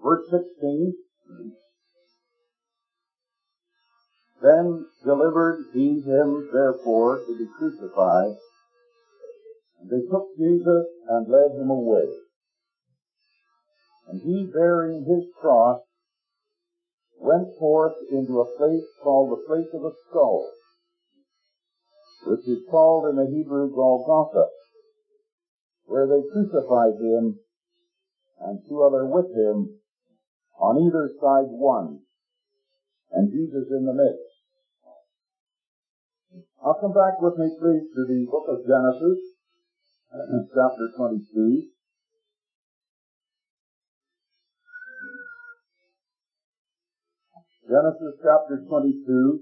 Verse 16, Then delivered he him therefore to be crucified, and they took Jesus and led him away. And he, bearing his cross, went forth into a place called the place of a skull, which is called in the Hebrew Golgotha, where they crucified him, and two other with him, on either side one, and Jesus in the midst. I'll come back with me, please, to the book of Genesis, chapter 22. Genesis chapter 22.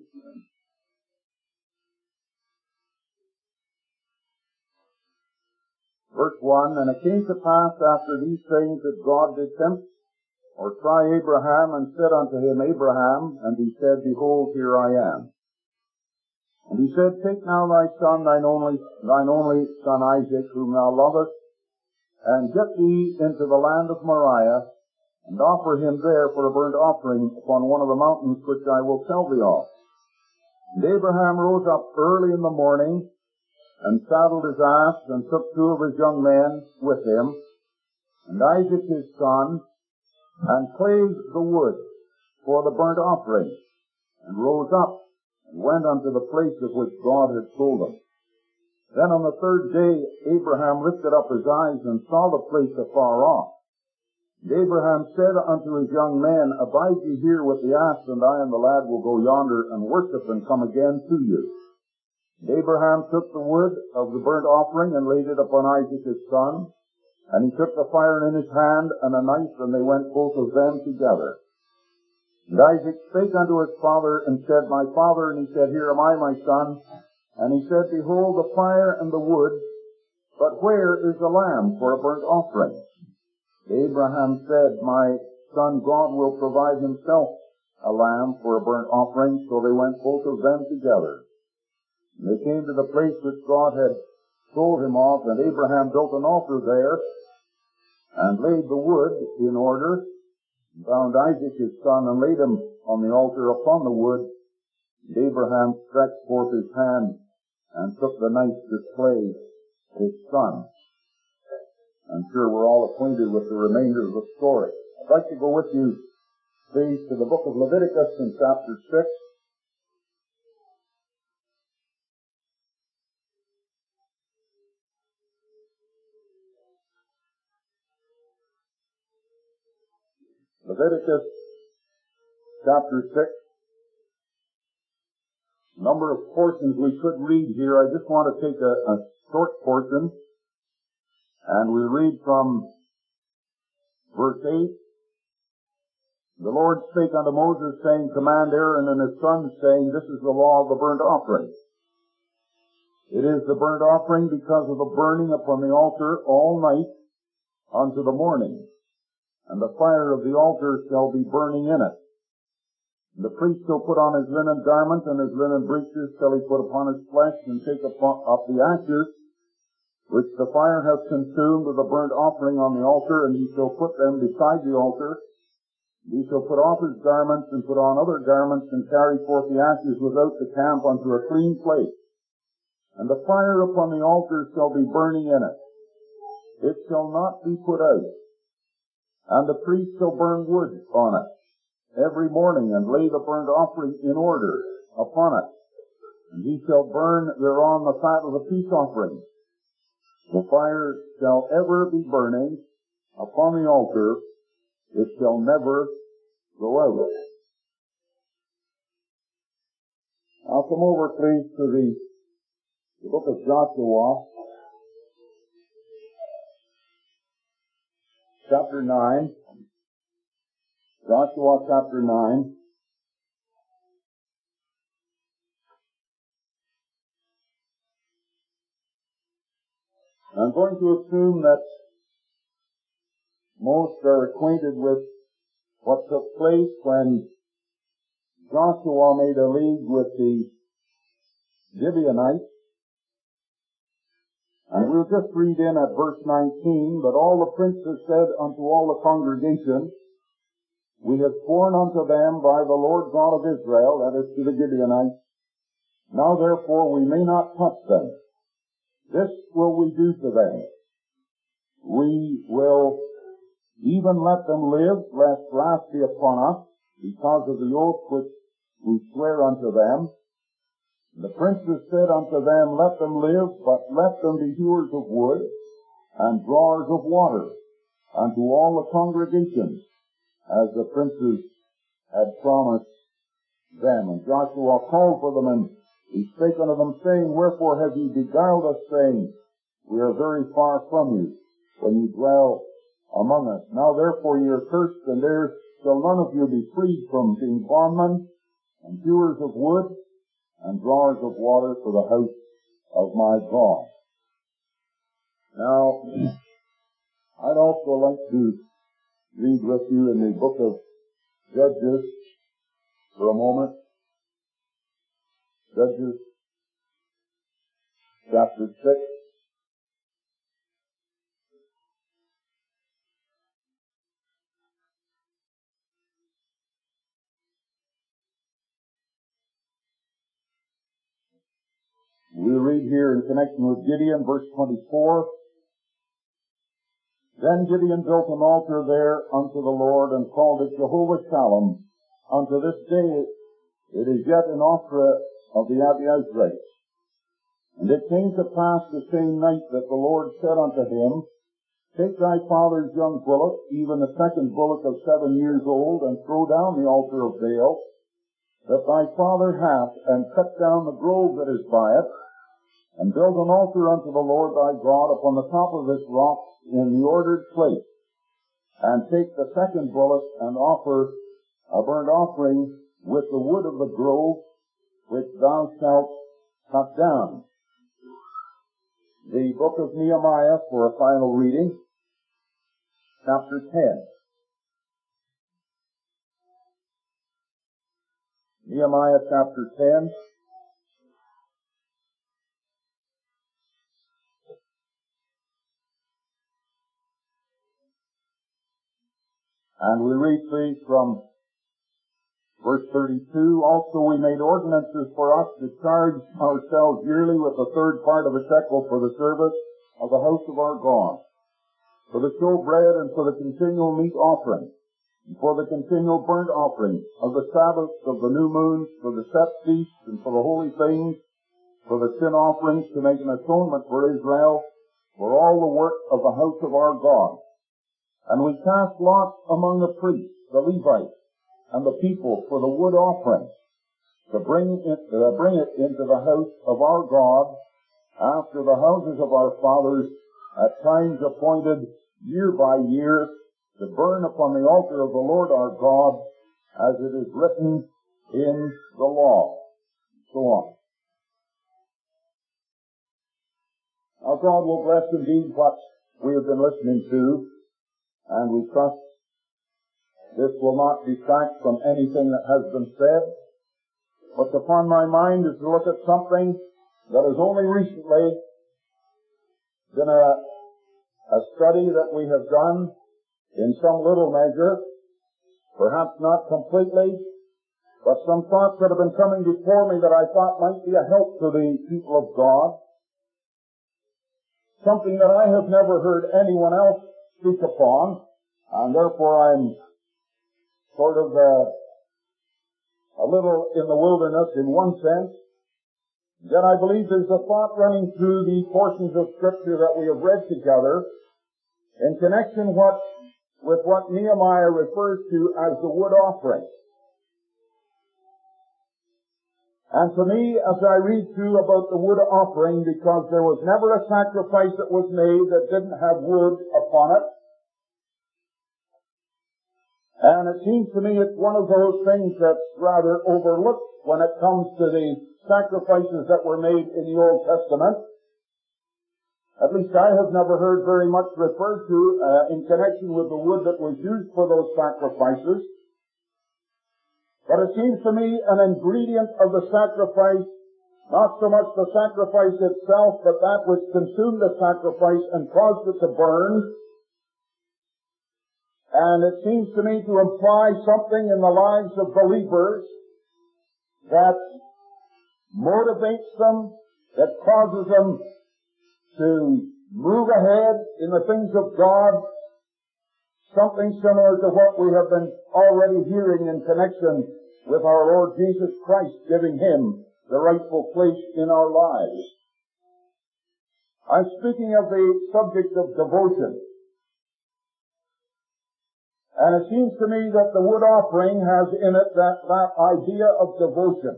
Verse 1, And it came to pass after these things that God did tempt or try Abraham, and said unto him, Abraham, and he said, Behold, here I am. And he said, Take now thy son, thine only son Isaac, whom thou lovest, and get thee into the land of Moriah, and offer him there for a burnt offering upon one of the mountains which I will tell thee of. And Abraham rose up early in the morning, and saddled his ass, and took two of his young men with him, and Isaac his son, and clave the wood for the burnt offering, and rose up, and went unto the place of which God had told him. Then on the third day Abraham lifted up his eyes, and saw the place afar off. And Abraham said unto his young men, Abide ye here with the ass, and I and the lad will go yonder, and worship, and come again to you. And Abraham took the wood of the burnt offering, and laid it upon Isaac his son. And he took the fire in his hand, and a knife, and they went both of them together. And Isaac spake unto his father, and said, My father. And he said, Here am I, my son. And he said, Behold the fire and the wood, but where is the lamb for a burnt offering? Abraham said, My son, God will provide himself a lamb for a burnt offering. So they went both of them together. And they came to the place which God had told him of, and Abraham built an altar there, and laid the wood in order, and bound Isaac his son, and laid him on the altar upon the wood. And Abraham stretched forth his hand, and took the knife to slay his son. I'm sure we're all acquainted with the remainder of the story. I'd like to go with you, please, to the book of Leviticus in chapter 6. Leviticus chapter 6. Number of portions we could read here. I just want to take a short portion, and we read from verse 8. The Lord spake unto Moses, saying, Command Aaron and his sons, saying, This is the law of the burnt offering. It is the burnt offering because of the burning upon the altar all night unto the morning. And the fire of the altar shall be burning in it. And the priest shall put on his linen garment, and his linen breeches shall he put upon his flesh, and take up the ashes which the fire hath consumed of the burnt offering on the altar, and he shall put them beside the altar. And he shall put off his garments, and put on other garments, and carry forth the ashes without the camp unto a clean place. And the fire upon the altar shall be burning in it. It shall not be put out. And the priest shall burn wood on it every morning, and lay the burnt offering in order upon it. And he shall burn thereon the fat of the peace offering. The fire shall ever be burning upon the altar. It shall never go out. I'll come over, please, to the book of Joshua, chapter 9. Joshua chapter 9. I'm going to assume that most are acquainted with what took place when Joshua made a league with the Gibeonites. And we'll just read in at verse 19, But all the princes said unto all the congregation, we have sworn unto them by the Lord God of Israel, that is to the Gibeonites, now therefore we may not touch them. This will we do to them. We will even let them live, lest wrath be upon us, because of the oath which we swear unto them. The princes said unto them, Let them live, but let them be hewers of wood, and drawers of water, unto all the congregations, as the princes had promised them. And Joshua called for them, and he spake unto them, saying, Wherefore have ye beguiled us, saying, We are very far from you, when ye dwell among us. Now therefore ye are cursed, and there shall none of you be freed from being bondmen, and hewers of wood, and drawers of water for the house of my God. Now, I'd also like to read with you in the book of Judges for a moment. Judges chapter 6. We read here in connection with Gideon, verse 24. Then Gideon built an altar there unto the Lord, and called it Jehovah Shalom. Unto this day it is yet an Ophrah of the Abiezrites. And it came to pass the same night that the Lord said unto him, Take thy father's young bullock, even the second bullock of 7 years old, and throw down the altar of Baal, that thy father hath, and cut down the grove that is by it, and build an altar unto the Lord thy God upon the top of this rock in the ordered place, and take the second bullock and offer a burnt offering with the wood of the grove which thou shalt cut down. The book of Nehemiah for a final reading, chapter 10. Nehemiah chapter 10. And we read these from verse 32. Also we made ordinances for us to charge ourselves yearly with a third part of a shekel for the service of the house of our God, for the showbread and for the continual meat offering, and for the continual burnt offering of the Sabbaths, of the new moons, for the set feasts, and for the holy things, for the sin offerings, to make an atonement for Israel, for all the work of the house of our God. And we cast lots among the priests, the Levites, and the people for the wood offering, to bring it into the house of our God, after the houses of our fathers, at times appointed year by year, to burn upon the altar of the Lord our God, as it is written in the law. So on. Now God will bless indeed what we have been listening to, and we trust this will not detract from anything that has been said. What's upon my mind is to look at something that has only recently been a study that we have done in some little measure, perhaps not completely, but some thoughts that have been coming before me that I thought might be a help to the people of God. Something that I have never heard anyone else speak upon, and therefore I'm sort of a little in the wilderness in one sense. Then I believe there's a thought running through the portions of Scripture that we have read together in connection with what Nehemiah refers to as the wood offering. And to me, as I read through about the wood offering, because there was never a sacrifice that was made that didn't have wood upon it, and it seems to me it's one of those things that's rather overlooked when it comes to the sacrifices that were made in the Old Testament. At least I have never heard very much referred to in connection with the wood that was used for those sacrifices. But it seems to me an ingredient of the sacrifice, not so much the sacrifice itself, but that which consumed the sacrifice and caused it to burn. And it seems to me to imply something in the lives of believers that motivates them, that causes them to move ahead in the things of God, something similar to what we have been already hearing in connection with our Lord Jesus Christ, giving Him the rightful place in our lives. I'm speaking of the subject of devotion. And it seems to me that the wood offering has in it that idea of devotion.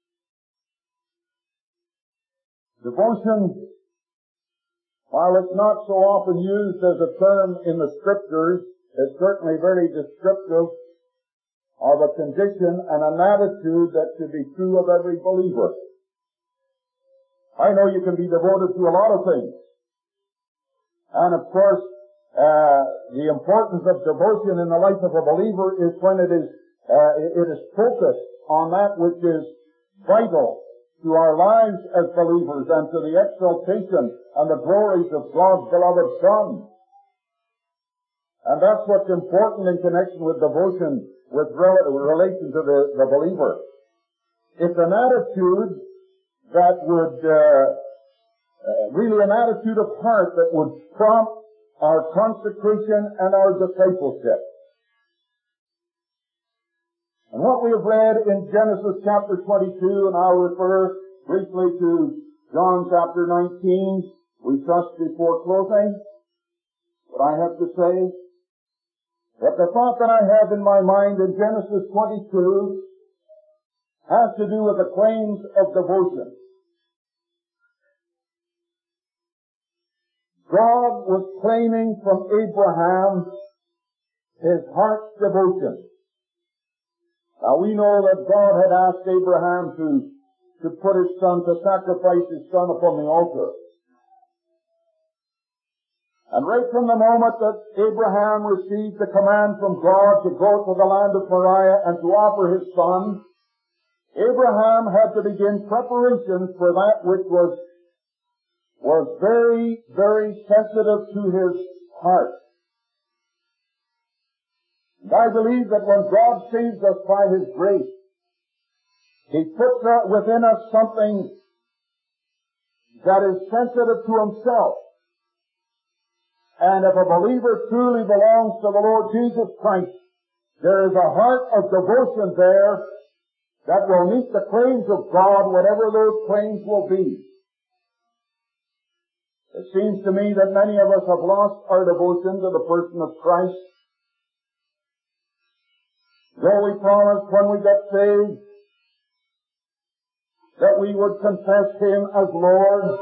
Devotion, while it's not so often used as a term in the Scriptures, is certainly very descriptive of a condition and an attitude that should be true of every believer. I know you can be devoted to a lot of things. And of course, the importance of devotion in the life of a believer is when it is focused on that which is vital to our lives as believers and to the exaltation and the glories of God's beloved Son. And that's what's important in connection with devotion with relation to the believer. It's an attitude that would, really an attitude of heart that would prompt our consecration and our discipleship. And what we have read in Genesis chapter 22, and I'll refer briefly to John chapter 19, we trust before closing, what I have to say, that the thought that I have in my mind in Genesis 22 has to do with the claims of devotion. God was claiming from Abraham his heart's devotion. Now we know that God had asked Abraham to put his son, to sacrifice his son upon the altar. And right from the moment that Abraham received the command from God to go to the land of Moriah and to offer his son, Abraham had to begin preparations for that which was very, very sensitive to his heart. And I believe that when God saves us by His grace, He puts within us something that is sensitive to Himself. And if a believer truly belongs to the Lord Jesus Christ, there is a heart of devotion there that will meet the claims of God, whatever those claims will be. It seems to me that many of us have lost our devotion to the person of Christ. Though we promised when we got saved that we would confess Him as Lord,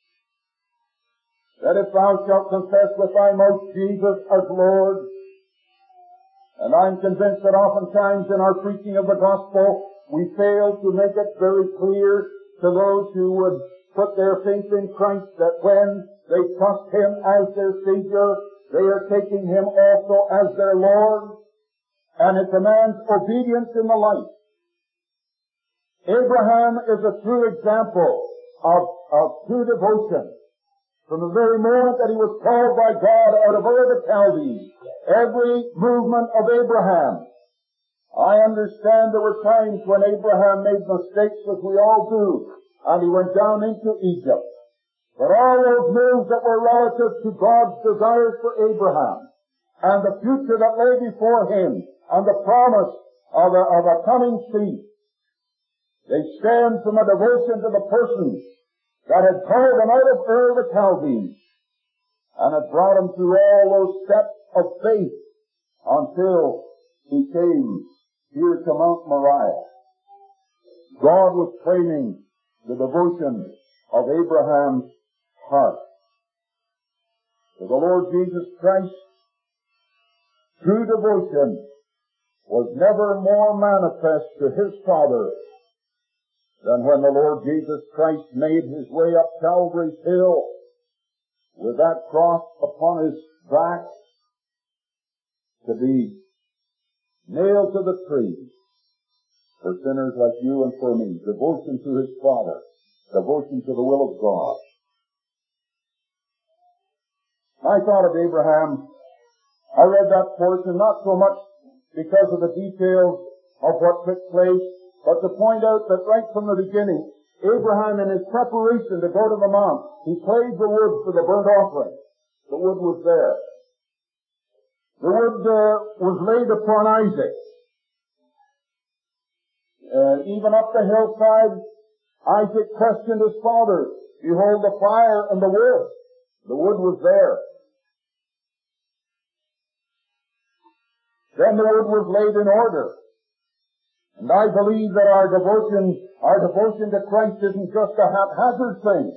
that if thou shalt confess with thy mouth Jesus as Lord, and I'm convinced that oftentimes in our preaching of the gospel we fail to make it very clear to those who would put their faith in Christ that when they trust Him as their Savior, they are taking Him also as their Lord, and it demands obedience in the life. Abraham is a true example of true devotion. From the very moment that he was called by God out of Ur of the Chaldees, every movement of Abraham, I understand there were times when Abraham made mistakes, as we all do, and he went down into Egypt. But all those moves that were relative to God's desires for Abraham, and the future that lay before him, and the promise of a coming seed, they stem from a devotion to the person that had called him out of Ur the Chaldees, and had brought him through all those steps of faith until he came here to Mount Moriah. God was claiming the devotion of Abraham's heart. To the Lord Jesus Christ, true devotion was never more manifest to His Father than when the Lord Jesus Christ made His way up Calvary's hill with that cross upon His back to be nailed to the tree for sinners like you and for me. Devotion to His Father. Devotion to the will of God. I thought of Abraham I read that portion not so much because of the details of what took place, but to point out that right from the beginning, Abraham, in his preparation to go to the mount, he clave the wood for the burnt offering. The wood was there. The wood was laid upon Isaac. Even up the hillside, Isaac questioned his father. Behold the fire and the wood. The wood was there. Then the wood was laid in order. And I believe that our devotion to Christ isn't just a haphazard thing.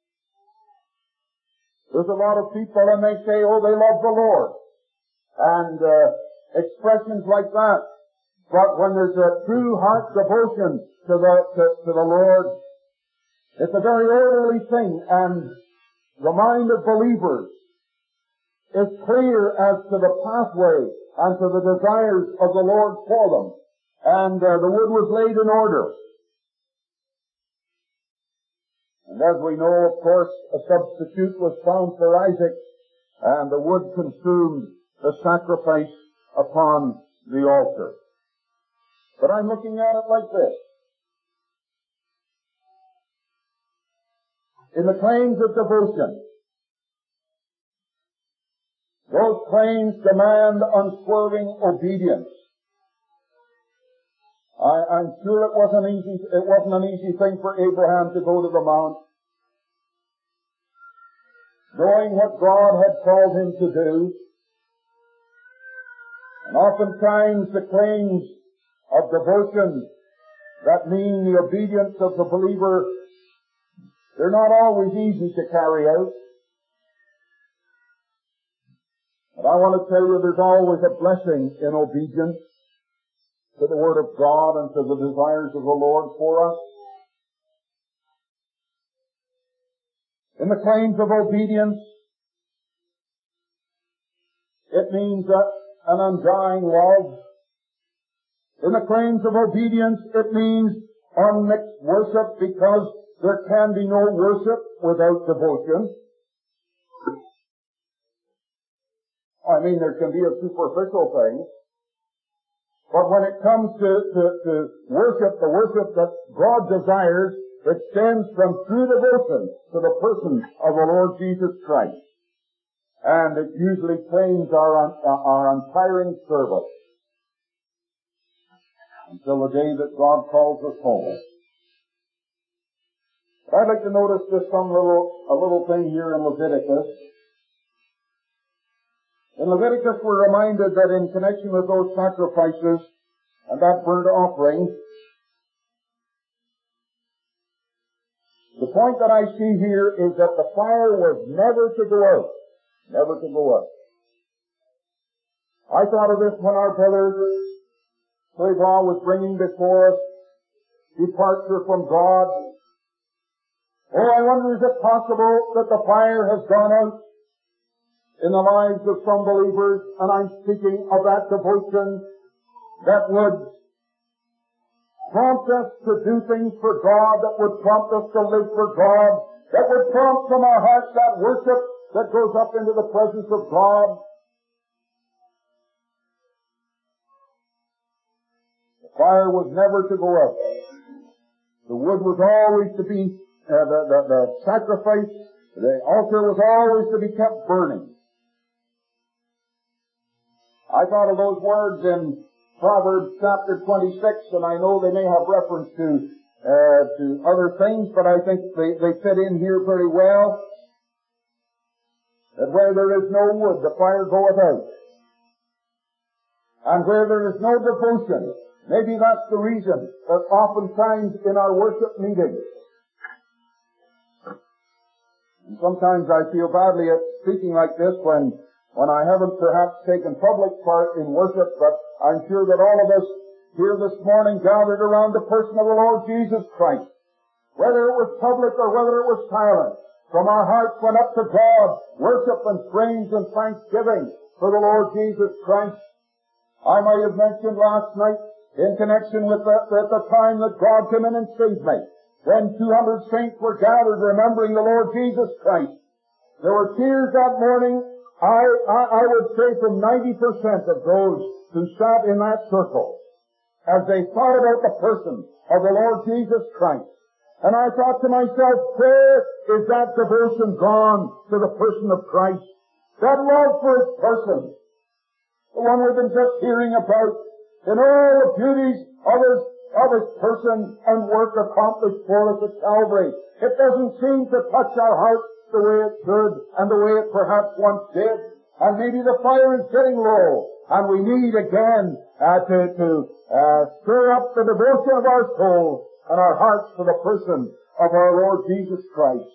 There's a lot of people and they say, oh, they love the Lord. And expressions like that. But when there's a true heart devotion to the Lord, it's a very orderly thing, and the mind of believers is clear as to the pathway and to the desires of the Lord for them. And the wood was laid in order. And as we know, of course, a substitute was found for Isaac, and the wood consumed the sacrifice upon the altar. But I'm looking at it like this. In the claims of devotion, those claims demand unswerving obedience. I'm sure it wasn't an easy thing for Abraham to go to the mount, knowing what God had called him to do. And oftentimes the claims of devotion that mean the obedience of the believer, they're not always easy to carry out. But I want to tell you there's always a blessing in obedience to the Word of God and to the desires of the Lord for us. In the claims of obedience, it means an undying love. In the claims of obedience, it means unmixed worship, because there can be no worship without devotion. I mean, there can be a superficial thing, but when it comes to worship, the worship that God desires, it stems from true devotion to the person of the Lord Jesus Christ. And it usually claims our untiring service until the day that God calls us home. But I'd like to notice just a little thing here in Leviticus. In Leviticus, we're reminded that in connection with those sacrifices and that burnt offering, the point that I see here is that the fire was never to go out. Never to go out. I thought of this when our brother Claiborne was bringing before us departure from God. Oh, I wonder, is it possible that the fire has gone out in the lives of some believers? And I'm speaking of that devotion that would prompt us to do things for God, that would prompt us to live for God, that would prompt from our hearts that worship that goes up into the presence of God. The fire was never to go out. The wood was always to be, the sacrifice, the altar was always to be kept burning. I thought of those words in Proverbs chapter 26, and I know they may have reference to other things, but I think they fit in here very well. That where there is no wood, the fire goeth out. And where there is no devotion, maybe that's the reason that oftentimes in our worship meetings, and sometimes I feel badly at speaking like this when I haven't perhaps taken public part in worship, but I'm sure that all of us here this morning gathered around the person of the Lord Jesus Christ, whether it was public or whether it was silent, from our hearts went up to God, worship and praise and thanksgiving for the Lord Jesus Christ. I might have mentioned last night, in connection with at the time that God came in and saved me, when 200 saints were gathered remembering the Lord Jesus Christ. There were tears that morning I would say from 90% of those who sat in that circle, as they thought about the person of the Lord Jesus Christ. And I thought to myself, where is that devotion gone to the person of Christ? That love for His person. The one we've been just hearing about in all the beauties of His person and work accomplished for us at Calvary. It doesn't seem to touch our hearts the way it should and the way it perhaps once did. And maybe the fire is getting low and we need again to stir up the devotion of our soul and our hearts for the person of our Lord Jesus Christ.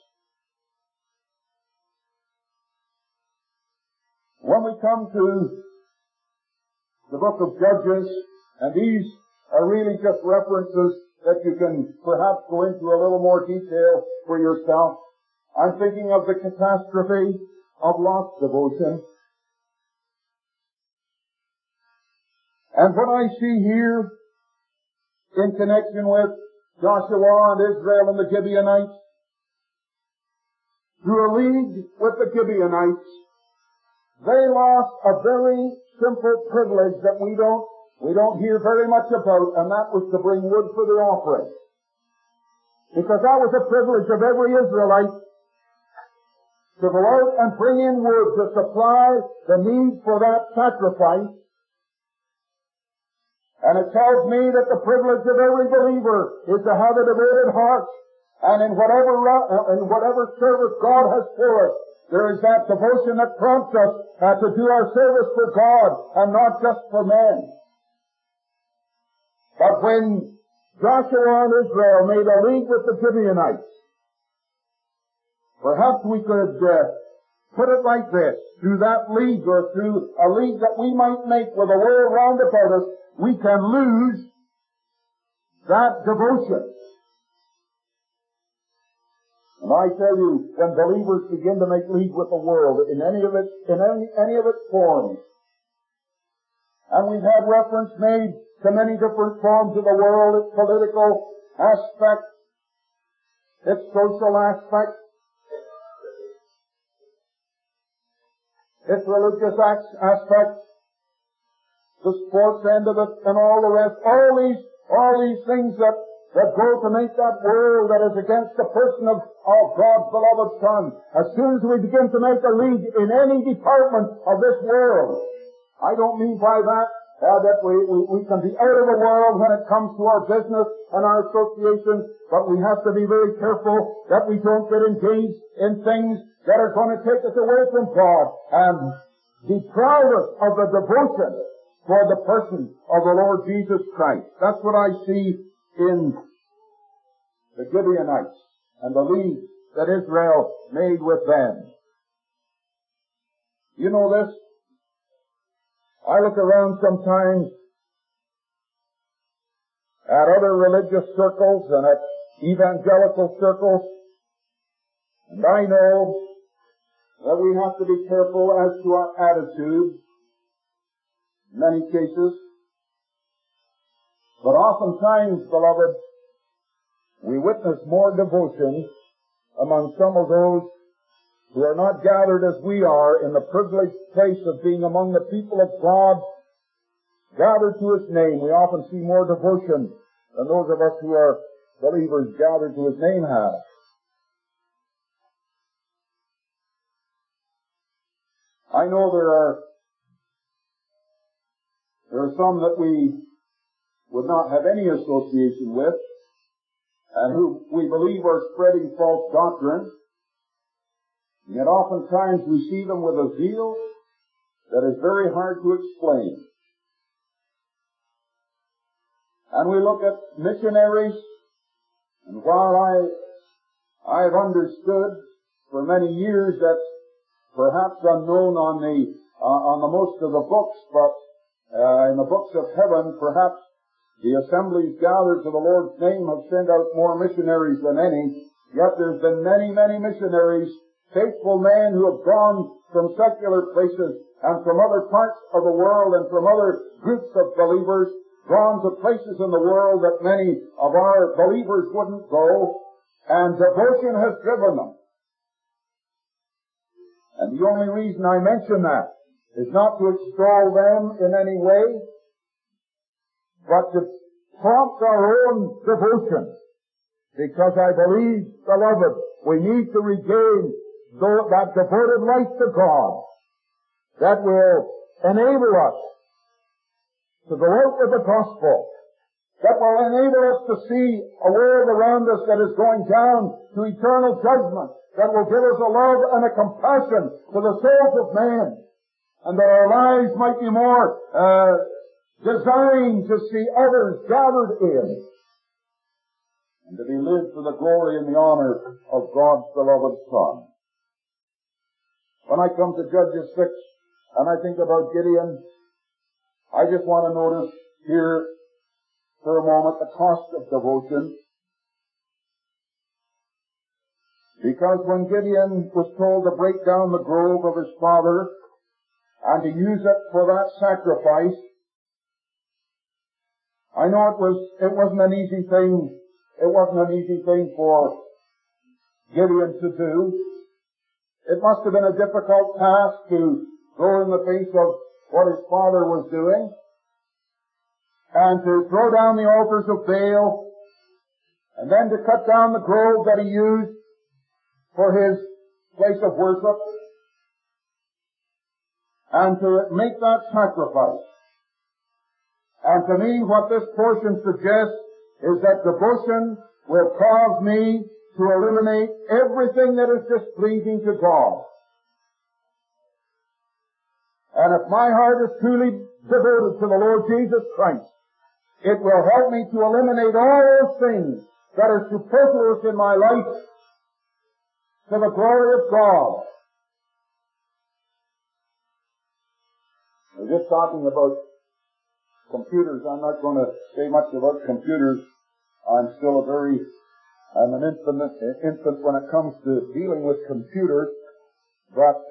When we come to the book of Judges, and these are really just references that you can perhaps go into a little more detail for yourself. I'm thinking of the catastrophe of Lot's devotion. And what I see here in connection with Joshua and Israel and the Gibeonites, through a league with the Gibeonites, they lost a very simple privilege that we don't hear very much about, and that was to bring wood for the offering. Because that was a privilege of every Israelite, to go out and bring in wood to supply the need for that sacrifice. And it tells me that the privilege of every believer is to have a devoted heart, and in whatever service God has for us, there is that devotion that prompts us to do our service for God and not just for men. But when Joshua and Israel made a league with the Gibeonites, perhaps we could put it like this: through that league, or through a league that we might make with the world round about us, we can lose that devotion. And I tell you, when believers begin to make league with the world in any of its forms, and we've had reference made to many different forms of the world, its political aspect, its social aspect, its religious aspect, the sports end of it, and all the rest, all these things that go to make that world that is against the person of God's beloved Son. As soon as we begin to make a league in any department of this world, I don't mean by that we can be out of the world when it comes to our business and our associations, but we have to be very careful that we don't get engaged in things that are going to take us away from God and deprive us of the devotion for the person of the Lord Jesus Christ. That's what I see in the Gibeonites and the league that Israel made with them. You know this? I look around sometimes at other religious circles and at evangelical circles, and I know that we have to be careful as to our attitude in many cases. But oftentimes, beloved, we witness more devotion among some of those who are not gathered as we are in the privileged place of being among the people of God, gathered to His name. We often see more devotion than those of us who are believers gathered to His name have. I know there are some that we would not have any association with, and who we believe are spreading false doctrine. And yet oftentimes we see them with a zeal that is very hard to explain. And we look at missionaries, and while I've understood for many years that perhaps unknown on the most of the books, but in the books of heaven, perhaps the assemblies gathered to the Lord's name have sent out more missionaries than any. Yet there's been many, many missionaries, faithful men who have gone from secular places and from other parts of the world and from other groups of believers, gone to places in the world that many of our believers wouldn't go, and devotion has driven them. And the only reason I mention that is not to extol them in any way, but to prompt our own devotion. Because I believe, beloved, we need to regain that devoted life to God that will enable us to go out with the gospel, that will enable us to see a world around us that is going down to eternal judgment, that will give us a love and a compassion for the souls of men, and that our lives might be more designed to see others gathered in, and to be lived for the glory and the honor of God's beloved Son. When I come to Judges 6, and I think about Gideon, I just want to notice here for a moment the cost of devotion. Because when Gideon was told to break down the grove of his father and to use it for that sacrifice, I know it wasn't an easy thing. It wasn't an easy thing for Gideon to do. It must have been a difficult task to go in the face of what his father was doing and to throw down the altars of Baal and then to cut down the grove that he used for his place of worship and to make that sacrifice. And to me, what this portion suggests is that devotion will cause me to eliminate everything that is displeasing to God. And if my heart is truly devoted to the Lord Jesus Christ, it will help me to eliminate all those things that are superfluous in my life to the glory of God. We're just talking about computers. I'm not going to say much about computers. I'm an infant when it comes to dealing with computers, but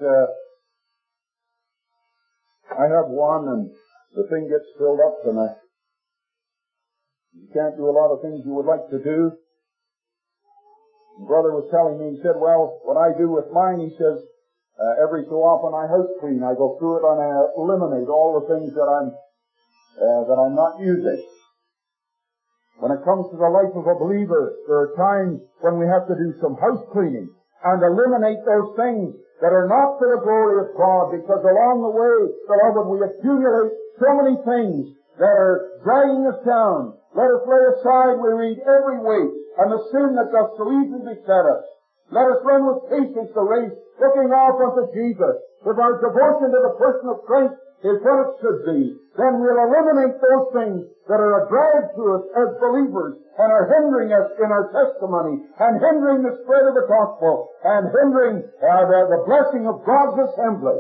I have one and the thing gets filled up and you can't do a lot of things you would like to do. My brother was telling me, he said, well, what I do with mine, he says, every so often I house clean. I go through it and I eliminate all the things that I'm not using. When it comes to the life of a believer, there are times when we have to do some house cleaning and eliminate those things that are not for the glory of God, because along the way, beloved, we accumulate so many things that are dragging us down. Let us lay aside, we read, every weight and the sin that doth so easily beset us. Let us run with patience the race, looking off unto Jesus. If our devotion to the person of Christ is what it should be, then we'll eliminate those things that are a drag to us as believers and are hindering us in our testimony and hindering the spread of the gospel and hindering the blessing of God's assembly.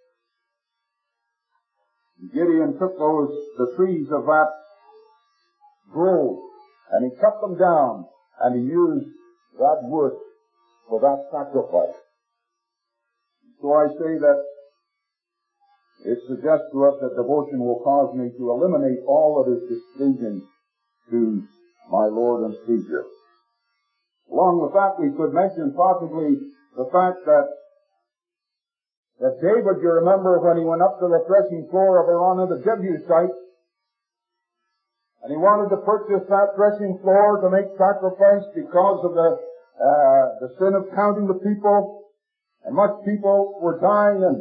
Gideon took the trees of that grove and he cut them down and he used that wood for that sacrifice. So I say that it suggests to us that devotion will cause me to eliminate all that is displeasing to my Lord and Savior. Along with that, we could mention possibly the fact that David, you remember when he went up to the threshing floor of Araunah the Jebusite, and he wanted to purchase that threshing floor to make sacrifice because of the sin of counting the people, and much people were dying, and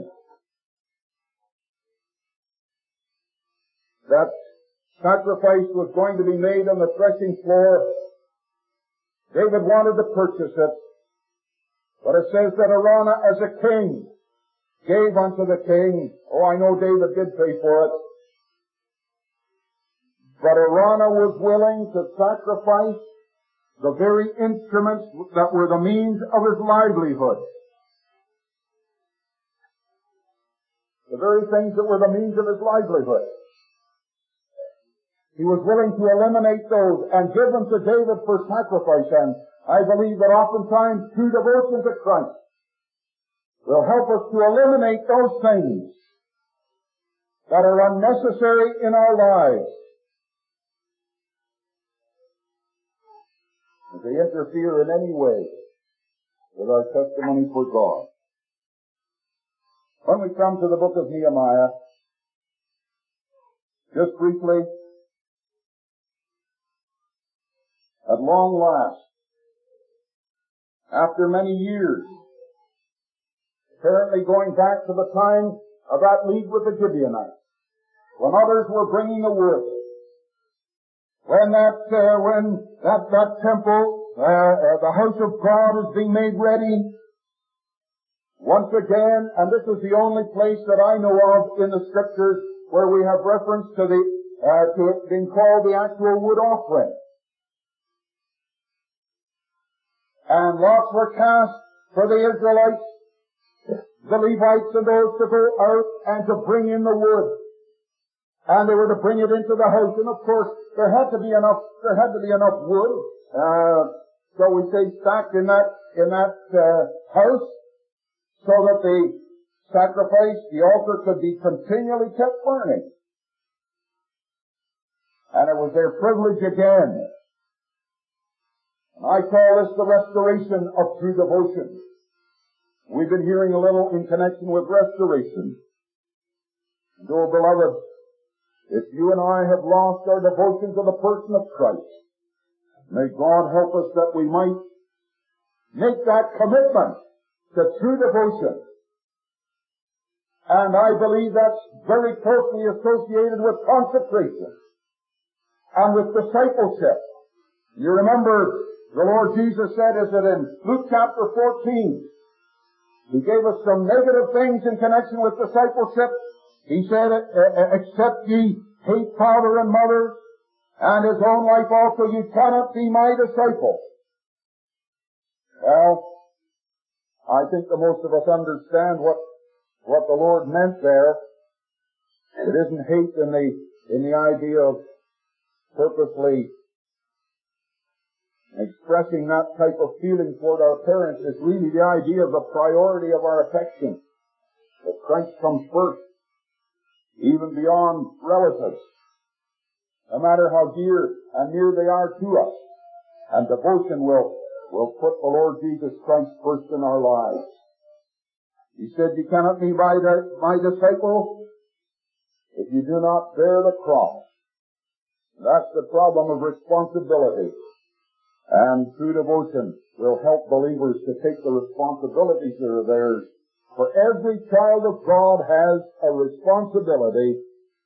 that sacrifice was going to be made on the threshing floor. David wanted to purchase it, but it says that Araunah as a king gave unto the king. Oh, I know David did pay for it. But Araunah was willing to sacrifice the very instruments that were the means of his livelihood. The very things that were the means of his livelihood. He was willing to eliminate those and give them to David for sacrifice. And I believe that oftentimes true devotion to Christ will help us to eliminate those things that are unnecessary in our lives. If they interfere in any way with our testimony for God. When we come to the book of Nehemiah, just briefly, at long last, after many years, apparently going back to the time of that league with the Gibeonites, when others were bringing the wood, when that temple, the house of God is being made ready, once again, and this is the only place that I know of in the Scriptures where we have reference to it being called the actual wood offering. And lots were cast for the Israelites, the Levites and those to go out and to bring in the wood. And they were to bring it into the house. And of course, there had to be enough wood, shall we say, stacked in that house, so that the sacrifice, the altar, could be continually kept burning. And it was their privilege again. And I call this the restoration of true devotion. We've been hearing a little in connection with restoration. And oh, beloved, if you and I have lost our devotion to the person of Christ, may God help us that we might make that commitment to true devotion. And I believe that's very closely associated with consecration and with discipleship. You remember the Lord Jesus said, is it in Luke chapter 14? He gave us some negative things in connection with discipleship. He said, except ye hate father and mother and his own life also, you cannot be my disciple. Well, I think the most of us understand what the Lord meant there. It isn't hate in the idea of purposely expressing that type of feeling toward our parents. It's really the idea of the priority of our affection. That Christ comes first, even beyond relatives, no matter how dear and near they are to us. And devotion will put the Lord Jesus Christ first in our lives. He said, you cannot be my disciple if you do not bear the cross. That's the problem of responsibility. And true devotion will help believers to take the responsibilities that are theirs. For every child of God has a responsibility,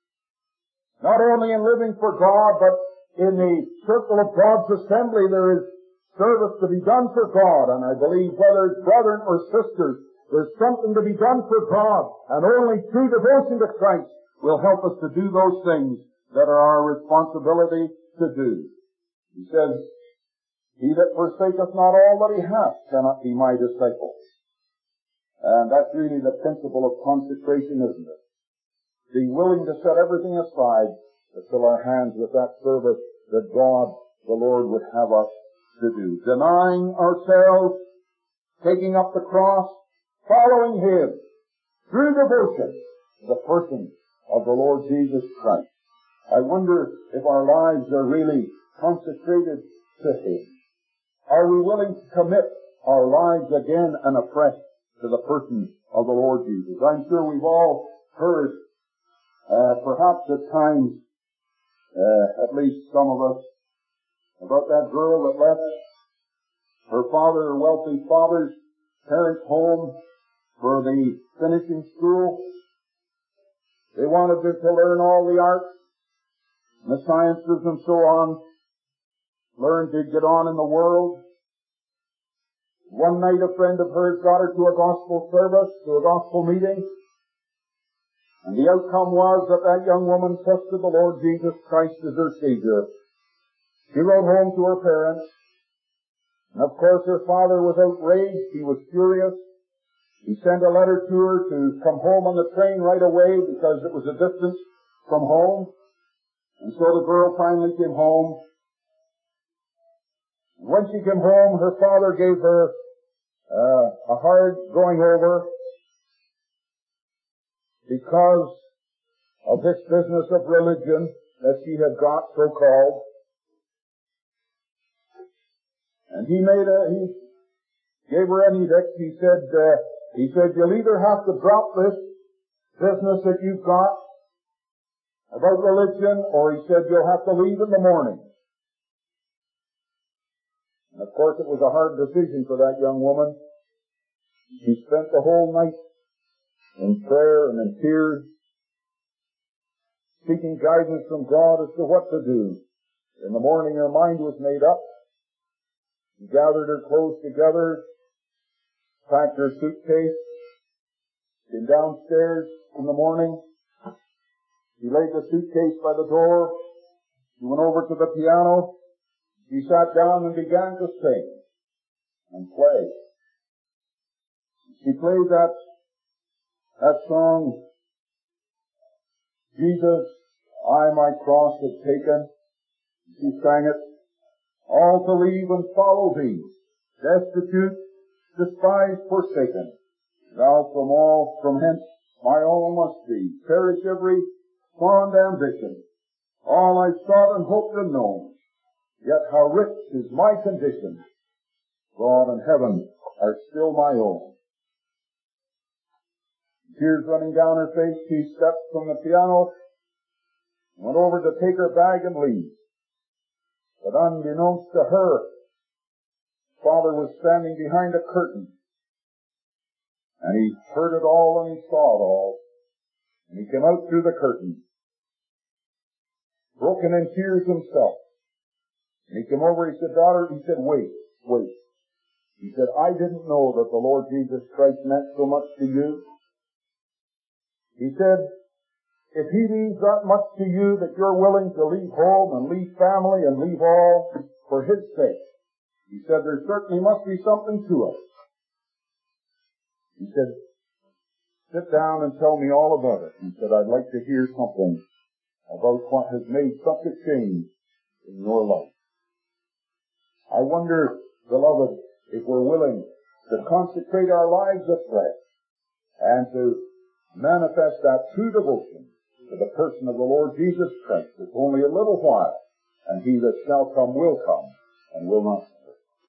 not only in living for God, but in the circle of God's assembly there is service to be done for God. And I believe whether it's brethren or sisters, there's something to be done for God. And only true devotion to Christ will help us to do those things that are our responsibility to do. He says, he that forsaketh not all that he hath cannot be my disciple. And that's really the principle of consecration, isn't it? Being willing to set everything aside to fill our hands with that service that God, the Lord, would have us to do. Denying ourselves, taking up the cross, following Him, through devotion to the person of the Lord Jesus Christ. I wonder if our lives are really consecrated to Him. Are we willing to commit our lives again and afresh to the person of the Lord Jesus? I'm sure we've all heard, perhaps at times, at least some of us, about that girl that left her father, her wealthy father's parents' home for the finishing school. They wanted her to learn all the arts and the sciences and so on, learn to get on in the world. One night a friend of hers got her to a gospel service, to a gospel meeting, and the outcome was that young woman trusted the Lord Jesus Christ as her Savior. She wrote home to her parents, and of course her father was outraged. He was furious. He sent a letter to her to come home on the train right away because it was a distance from home. And so the girl finally came home. When she came home, her father gave her a hard going over because of this business of religion that she had got, so-called. And he gave her an edict. He said, you'll either have to drop this business that you've got about religion, or he said you'll have to leave in the morning. And of course it was a hard decision for that young woman. She spent the whole night in prayer and in tears, seeking guidance from God as to what to do. In the morning her mind was made up. She gathered her clothes together, packed her suitcase, came downstairs in the morning. She laid the suitcase by the door. She went over to the piano. She sat down and began to sing and play. She played that song, Jesus, I my cross have taken. She sang it, all to leave and follow thee, destitute, despised, forsaken. Thou from hence my own must be. Perish every fond ambition. All I've sought and hoped and known. Yet how rich is my condition. God and heaven are still my own. Tears running down her face, she stepped from the piano, went over to take her bag and leave. But unbeknownst to her, Father was standing behind a curtain. And he heard it all and he saw it all. And he came out through the curtain, broken in tears himself. And he came over, he said, daughter, he said, wait. He said, I didn't know that the Lord Jesus Christ meant so much to you. He said, if he means that much to you that you're willing to leave home and leave family and leave all for his sake, he said, there certainly must be something to it. He said, sit down and tell me all about it. He said, I'd like to hear something about what has made such a change in your life. I wonder, beloved, if we're willing to consecrate our lives afresh and to manifest that true devotion to the person of the Lord Jesus Christ. It's only a little while, and he that shall come will come and will not